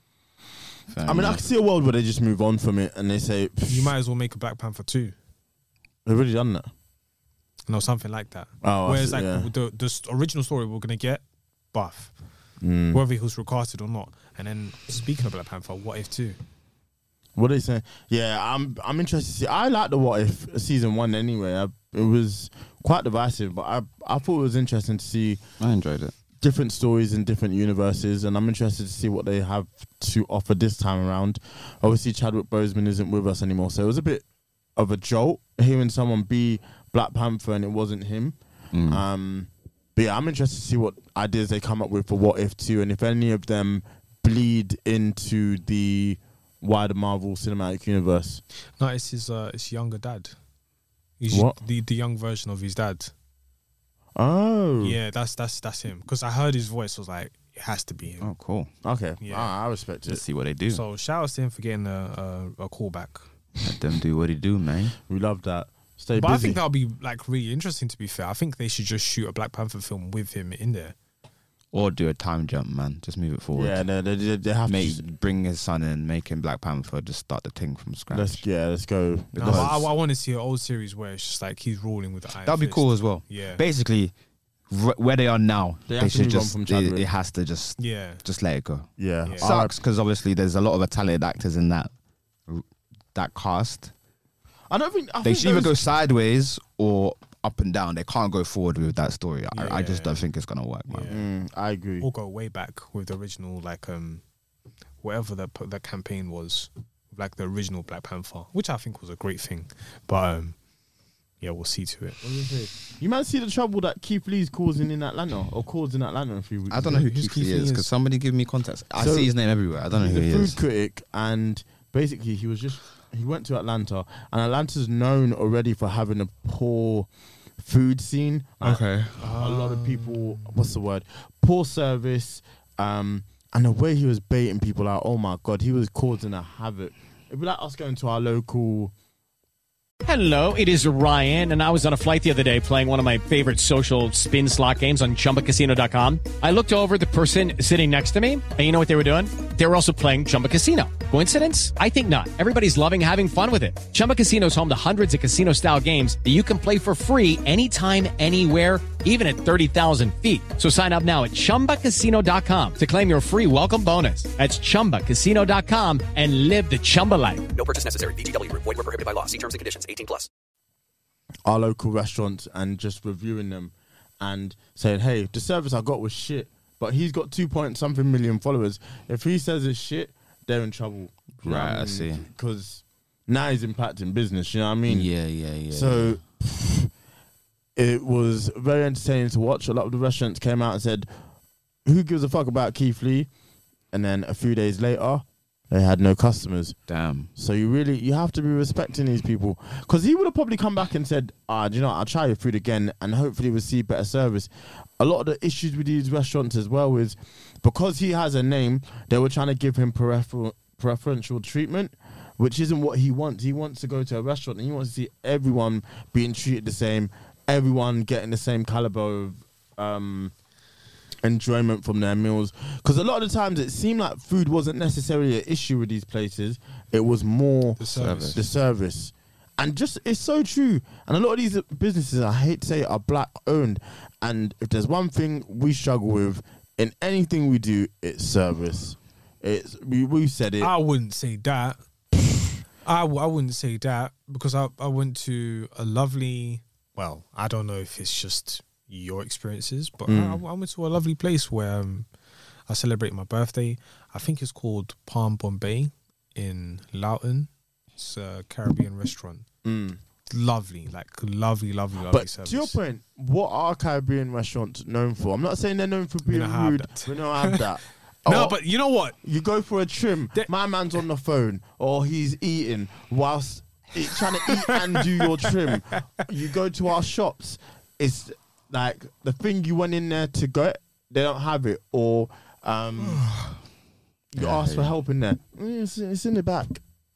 Fair I mean, I enough. can see a world where they just move on from it and they say, you might as well make a Black Panther two. they've already done that. No, something like that. Oh, I Whereas see, like yeah. the, the s- original story we're going to get, buff. Mm. Whether he was recasted or not. And then speaking of Black Panther, what if two? What are they saying? Yeah, I'm I'm interested to see. I like the What If season one anyway. I, it was quite divisive, but I I thought it was interesting to see I enjoyed it. different stories in different universes, and I'm interested to see what they have to offer this time around. Obviously, Chadwick Boseman isn't with us anymore, so it was a bit of a jolt hearing someone be Black Panther and it wasn't him. Mm. Um, but yeah, I'm interested to see what ideas they come up with for What If two, and if any of them bleed into the wider Marvel Cinematic Universe. No, it's his uh, it's younger dad. He's What? the the young version of his dad. Oh, Yeah, that's that's that's him. Because I heard his voice, was like, it has to be him. Oh, cool. okay. Yeah. Ah, I respect Let's it. see what they do. So shout out to him for getting a a, a call back. Let them do what they do, man. We love that. Stay But I busy. think that'll be like really interesting. To be fair, I think they should just shoot a Black Panther film with him in there. Or do a time jump, man. Just move it forward. yeah, no, they, they, they have Make, to. bring his son in, make him Black Panther, just start the thing from scratch. Let's yeah, let's go. No, Because- I, I want to see an old series where it's just like he's ruling with the iron That'd be fist. cool as well. Yeah, Basically, r- where they are now, They they, have to should move on just. from It, Chadwick. it has to just, yeah. just let it go. yeah, Yeah. Sucks because obviously there's a lot of talented actors in that that cast. I don't think I They think should either those- go sideways or up and down. They can't go forward with that story. Yeah. I, I just don't think it's gonna work, man. Mm, I agree. We'll go way back with the original, like um, whatever that that campaign was, like the original Black Panther, which I think was a great thing. But um, yeah, we'll see to it. What was I say? You might see the trouble that Keith Lee's causing in Atlanta or caused in Atlanta a few weeks I don't know who Who's Keith Lee Keith Lee is because is? somebody give me context. I So- see his name everywhere. I don't know He's who a he food is. critic, and basically he was just he went to Atlanta, and Atlanta's known already for having a poor food scene. Okay. a lot of people, what's the word? Poor service, um, and the way he was baiting people out. Oh my god, he was causing a havoc. It'd be like us going to our local. Hello, it is Ryan, and I was on a flight the other day playing one of my favorite social spin slot games on Chumba Casino dot com. I looked over at the person sitting next to me, and you know what they were doing? They were also playing Chumba Casino. Coincidence? I think not. Everybody's loving having fun with it. Chumba Casino is home to hundreds of casino-style games that you can play for free anytime, anywhere, even at thirty thousand feet. So sign up now at Chumba Casino dot com to claim your free welcome bonus. That's Chumba Casino dot com and live the Chumba life. No purchase necessary. V G W. Void were prohibited by law. See terms and conditions. eighteen plus. Our local restaurants and just reviewing them and saying, hey, the service I got was shit, but he's got two point something million followers. If he says it's shit, they're in trouble. You know Right, what I mean? see. Because now he's impacting business, you know what I mean? Yeah, yeah, yeah. So it was very entertaining to watch. A lot of the restaurants came out and said, who gives a fuck about Keith Lee? And then a few days later, they had no customers. damn. So you really, you have to be respecting these people. Because he would have probably come back and said, ah, do you know what, I'll try your food again and hopefully receive better service. A lot of the issues with these restaurants as well is because he has a name, they were trying to give him prefer- preferential treatment, which isn't what he wants. He wants to go to a restaurant and he wants to see everyone being treated the same, everyone getting the same caliber of um, enjoyment from their meals. Because a lot of the times it seemed like food wasn't necessarily an issue with these places. It was more The service. the service. And just, it's so true. And a lot of these businesses, I hate to say it, are black owned. And if there's one thing we struggle with in anything we do, it's service. It's we we said it. I wouldn't say that. I, w- I wouldn't say that because I, I went to a lovely, well, I don't know if it's just your experiences, but I, I went to a lovely place where um, I celebrate my birthday. I think it's called Palm Bombay in Loughton. It's a Caribbean restaurant. Mm. Lovely, like lovely, lovely, lovely But service. to your point, what are Caribbean restaurants known for? I'm not saying they're known for being don't have rude. that. We don't have that. No, Or but you know what? you go for a trim. They- My man's on the phone, or he's eating whilst he- trying to eat and do your trim. You go to our shops. It's like the thing you went in there to get, they don't have it, or um, you Yeah, ask for yeah. help in there. Mm, It's, it's in the back.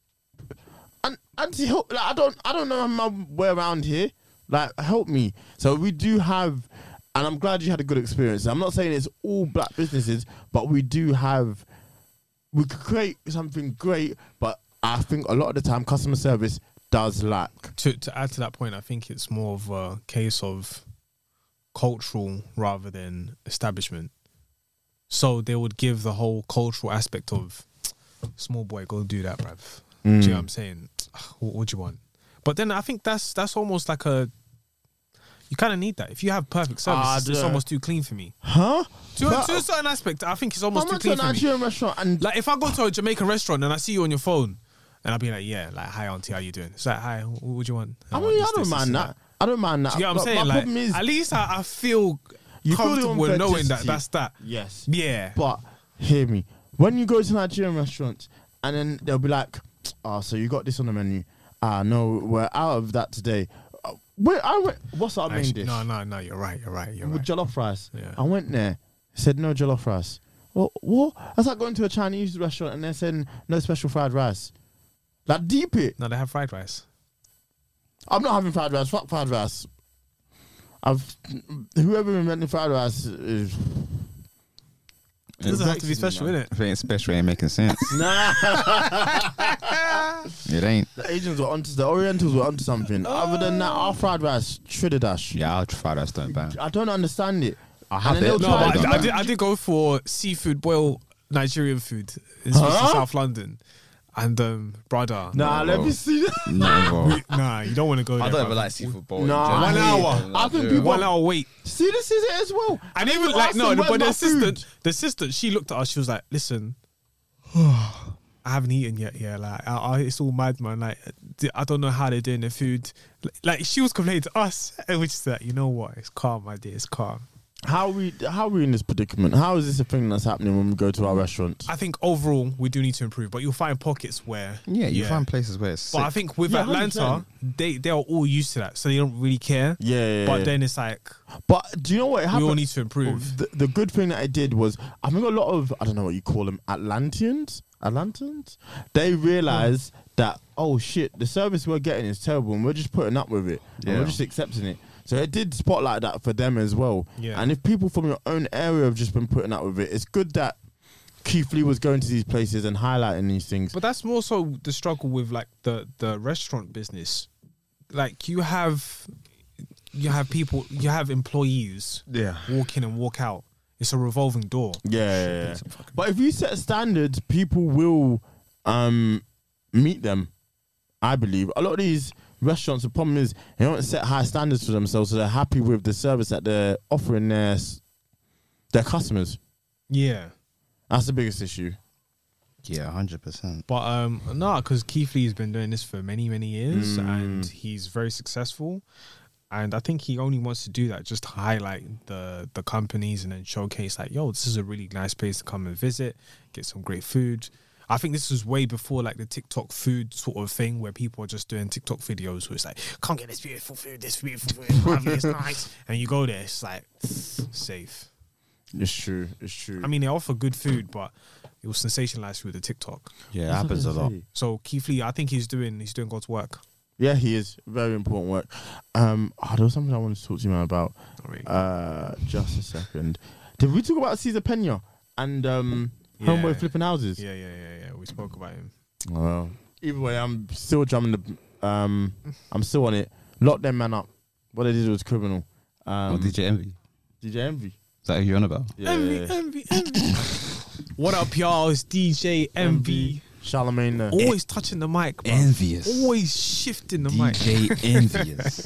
And and to help, like, I don't I don't know my way around here. Like, help me. So we do have, and I'm glad you had a good experience. I'm not saying it's all black businesses, but we do have. We could create something great, but I think a lot of the time customer service does lack. To to add to that point, I think it's more of a case of cultural rather than establishment. So they would give the whole cultural aspect of small boy, go do that, bruv. Do you know what I'm saying? What, what do you want? But then I think that's that's almost like a. You kind of need that. If you have perfect service, Ah, it's, it's duh. almost too clean for me. Huh? To, a- But- to a certain aspect, I think it's I almost too went to clean a for me. Nigerian restaurant and Like if I go to a Jamaican restaurant and I see you on your phone, and I'll be like, yeah, like hi auntie, how you doing? It's like hi, what would you want? I want mean, this, I don't this, this, mind and that. I don't mind that. Do you get what I'm But saying? My Like, problem is, at least I, I feel you feel the comfortable knowing that authenticity. that's that. Yes. Yeah. But hear me. When you go to Nigerian restaurants and then they'll be like, oh, so you got this on the menu. Ah, no, we're out of that today. Uh, wait, I went, what's our main Actually, dish? no, no, no. You're right. You're right. You're With right. jollof rice. Yeah. I went there, said no jollof rice. Well, what? That's like going to a Chinese restaurant and they're saying no special fried rice. Like, deep it. No, they have fried rice. I'm not having fried rice. Fuck fried rice. I've whoever invented fried rice is. It doesn't have to be special, innit? If it ain't special, it ain't making sense. Nah. It ain't. The Asians were onto the Orientals were onto something. Other than that, our fried rice, Trididash. Yeah, I'll try that. Don't bang. I don't understand it. I have And then it. they'll No, try but it. I, I, did, I did go for seafood boil Nigerian food in, in Huh? South London. And um, brother, Nah, let bro. me see that. No, bro. we- nah, you don't want to go there. I don't ever bruv. like seafood bowl. Nah, One I hour. hate it. I think people- One hour wait. See, this is it as well. And then even you like ask no, them, the, "Where's but the my assistant, food?" the assistant, she looked at us. She was like, "Listen, I haven't eaten yet. Yeah, like I, I, it's all mad, man. Like I don't know how they're doing the food. Like she was complaining to us, and we just like, you know what? It's calm, my dear. It's calm. How are we? How are we in this predicament? How is this a thing that's happening when we go to our restaurants? I think overall we do need to improve, but you'll find pockets where Yeah, you find places where it's But sick. I think with Yeah, Atlanta, one hundred percent. they they are all used to that, so they don't really care. Yeah, yeah, But yeah. then it's like But do you know what we happened? all need to improve. The, the good thing that I did was I think a lot of I don't know what you call them Atlanteans, Atlantans. They realized that oh shit, the service we're getting is terrible, and we're just putting up with it, and Yeah. we're just accepting it. So it did spotlight that for them as well. Yeah. And if people from your own area have just been putting up with it, it's good that Keith Lee was going to these places and highlighting these things. But that's more so the struggle with like the the restaurant business. Like you have you have people, you have employees yeah. walk in and walk out. It's a revolving door. Yeah, yeah, yeah. But if you set standards, people will um, meet them. I believe a lot of these restaurants. The problem is they don't set high standards for themselves, so they're happy with the service that they're offering their their customers. Yeah. That's the biggest issue. Yeah, one hundred percent. But um no, because Keith Lee has been doing this for many, many years Mm. and he's very successful. And I think he only wants to do that just to highlight the the companies and then showcase like, yo, this is a really nice place to come and visit, get some great food. I think this was way before like the TikTok food sort of thing where people are just doing TikTok videos where it's like, come get this beautiful food, this beautiful food, lovely, it's nice. And you go there, it's like safe. It's true. It's true. I mean, they offer good food, but it was sensationalized through the TikTok. Yeah, it That's happens a what I lot. say. So Keith Lee, I think he's doing he's doing God's work. Yeah, he is. Very important work. Um, oh, there was something I wanted to talk to you man about. Not really. Uh, just a second. Did we talk about Cesar Pena and um, Yeah. Homeboy flipping houses? Yeah, yeah, yeah, yeah. We spoke about him. Well, either way, I'm still drumming the. Um, I'm still on it. Lock them man up. What they did was criminal. Um, Or D J Envy. D J Envy. Is that who you're on about? Yeah. Envy, envy, envy. What up, y'all? It's D J Envy. Charlemagne there. Always touching the mic, bro. Envious. Always shifting the mic. D J Envious.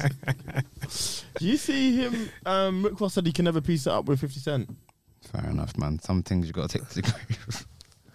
Do you see him? Um, Rick Ross said he can never piece it up with fifty Cent. Fair enough, man. Some things you got to take to the grave.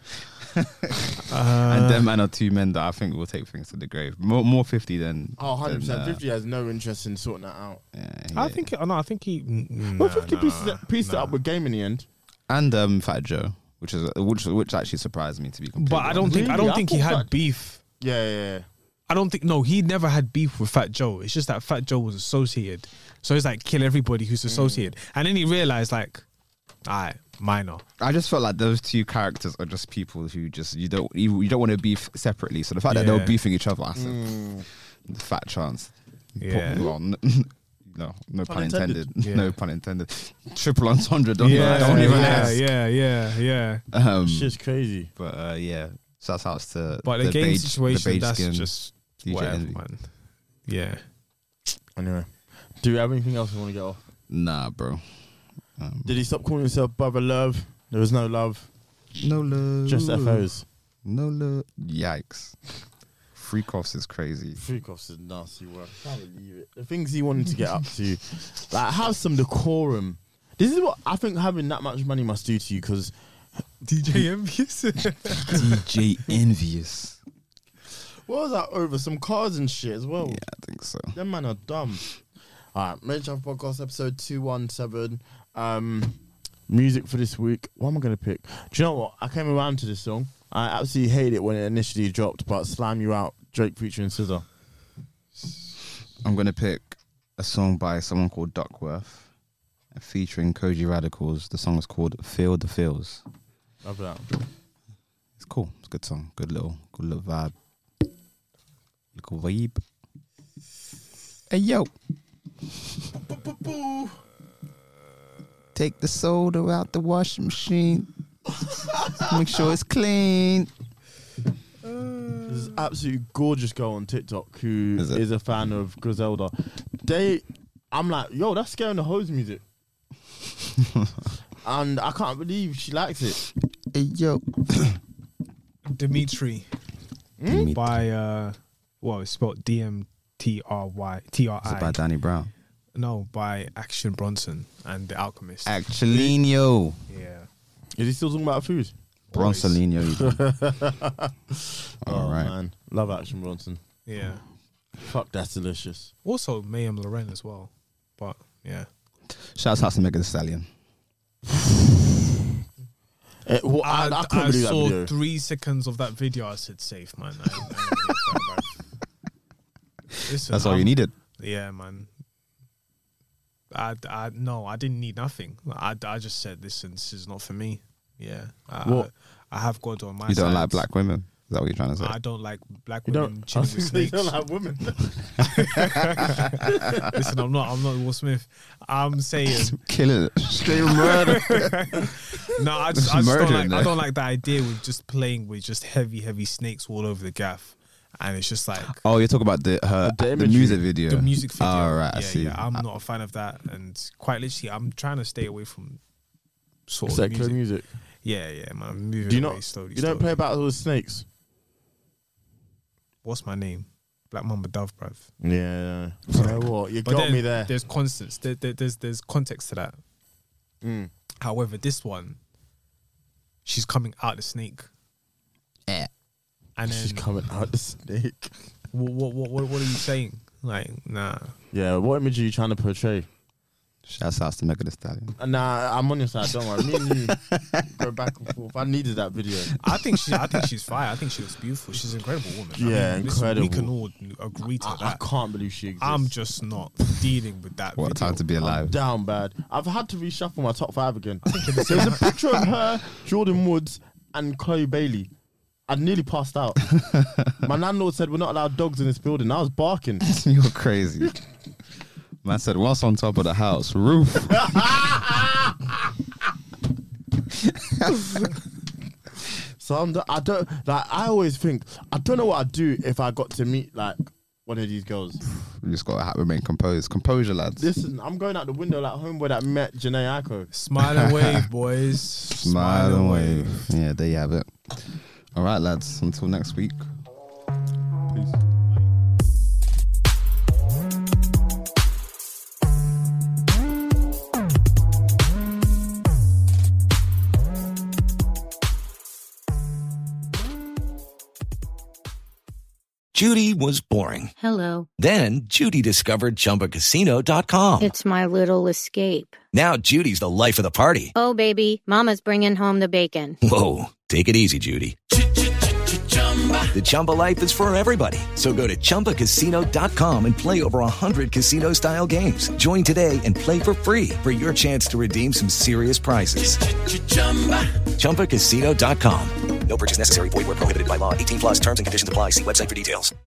Uh, and them man are two men that I think will take things to the grave. More, more fifty than. Oh, one hundred percent. than, uh, fifty has no interest in sorting that out. Yeah, I yeah. think. No, I think he. mm, Well, nah, fifty nah, pieces it, pieced nah. it up with Game in the end. And um, Fat Joe, which is which which actually surprised me to be completely But I don't honest. think. I Really? don't I think he thought had that- beef. Yeah, yeah, yeah. I don't think. No, he never had beef with Fat Joe. It's just that Fat Joe was associated. So it's like kill everybody who's associated. And then he realized like, alright, minor. I just felt like those two characters are just people who just you don't you, you don't want to beef separately. So the fact that they Yeah. were beefing each other, I said, fat chance. Yeah. Well, n- no, no pun, Pun intended. intended. Yeah. No pun intended. Triple entendre. Don't, Yeah, don't even yeah, ask. yeah, yeah, yeah. Um, Shit's crazy. but uh, yeah, so that's how it's to. But the, game beige, situation, the beige that's skin just D J whatever, Envy. man. Yeah. Anyway, do you have anything else you want to get off? Nah, bro. Um, Did he stop calling himself Brother Love? There was no love, no love. just F Os. No love. Yikes. Freak offs is crazy. Freak offs is nasty work. Can't believe it. The things he wanted to get up to, like have some decorum. This is what I think having that much money must do to you. Because D J Envious. D J Envious. what was that over? Some cars and shit as well. Yeah, I think so. Them man are dumb. All right, Major Travel Podcast episode two one seven. Um, music for this week. What am I going to pick? Do you know what? I came around to this song. I absolutely hate it when it initially dropped, but Slam You Out, Drake featuring S Z A. I'm going to pick a song by someone called Duckworth featuring Koji Radicals. The song is called Feel the Feels. Love that. It's cool. It's a good song. Good little, good little vibe. Little vibe. Hey, yo. Take the soda out the washing machine. Make sure it's clean. There's this absolutely gorgeous girl on TikTok who Is is, it? a fan of Griselda. They, I'm like, yo, that's Scaring the Hose music. And I can't believe she likes it. Hey, yo. Dimitri. Dimitri. by uh, well, it's spelled D M T R Y T R Is it by I. Danny Brown? No, by Action Bronson and The Alchemist. Actualinho. Yeah. Is he still talking about food? Bronsolinho. All Oh, right. man. Love Action Bronson. Yeah. Fuck, that's delicious. Also, Mayhem Loren as well. But yeah. Shouts out to Megan Thee Stallion. Eh, well, I, I, I couldn't I believe that saw video. three seconds of that video. I said, "Safe, man." I, I ain't gonna get that, bruv. Listen, That's all you I'm- needed. Yeah, man. I, I no, I didn't need nothing. I, I just said, "Listen, this is not for me." Yeah, I, What? I, I have God on my You don't side. like black women? Is that what you're trying to say? I don't like black You women don't, I chilling was with gonna say, you snakes. don't like women. Listen, I'm not. I'm not Will Smith. I'm saying Killing it. Straight murder. no. I just, I just don't Murder like. in I there. don't like the idea with just playing with just heavy, heavy snakes all over the gaff, and it's just like Oh, you're talking about the her The the, imagery. music video. the music video. Oh, right. I yeah, see. yeah. I'm not a fan of that, and quite literally, I'm trying to stay away from sort of Secular music. music. Yeah, yeah, man. I'm moving Do you away not? slowly. You don't slowly. play battles with snakes. What's my name? Black Mamba Dove, bruv. Yeah. You know what? You But got then me there. There's constants. There, there, there's there's context to that. Mm. However, this one, she's coming out the snake, Eh. and She's then coming out the snake. what, what what what what are you saying? Like, nah. Yeah. What image are you trying to portray? Shouts out to Megan Thee Stallion. Uh, Nah, I'm on your side. Don't worry. Me and you go back and forth. I needed that video. I think she. I think she's fire. I think she looks beautiful. She's an incredible woman. I Yeah, mean, listen, we can incredible. all agree to I, I that. can't believe she exists. I'm just not dealing with that. What a video. time to be I'm alive. down bad. I've had to reshuffle my top five again. There's a picture of her, Jordan Woods, and Chloe Bailey. I nearly passed out. My landlord said we're not allowed dogs in this building. I was barking. You're crazy. Man said, once on top of the house, roof. So I'm, I don't like. I always think I don't know what I'd do if I got to meet like one of these girls. You just gotta ha- remain composed. Composure, lads. Listen, I'm going out the window like homeboy that met Janae Aiko. Smile and wave, boys. Smile and wave. Yeah, there you have it. All right, lads. Until next week. Peace. Judy was boring. Hello. Then Judy discovered Chumba Casino dot com. It's my little escape. Now Judy's the life of the party. Oh, baby, mama's bringing home the bacon. Whoa, take it easy, Judy. The Chumba life is for everybody. So go to Chumba Casino dot com and play over one hundred casino-style games. Join today and play for free for your chance to redeem some serious prizes. Chumba Casino dot com. No purchase necessary. Void where prohibited by law. eighteen plus terms and conditions apply. See website for details.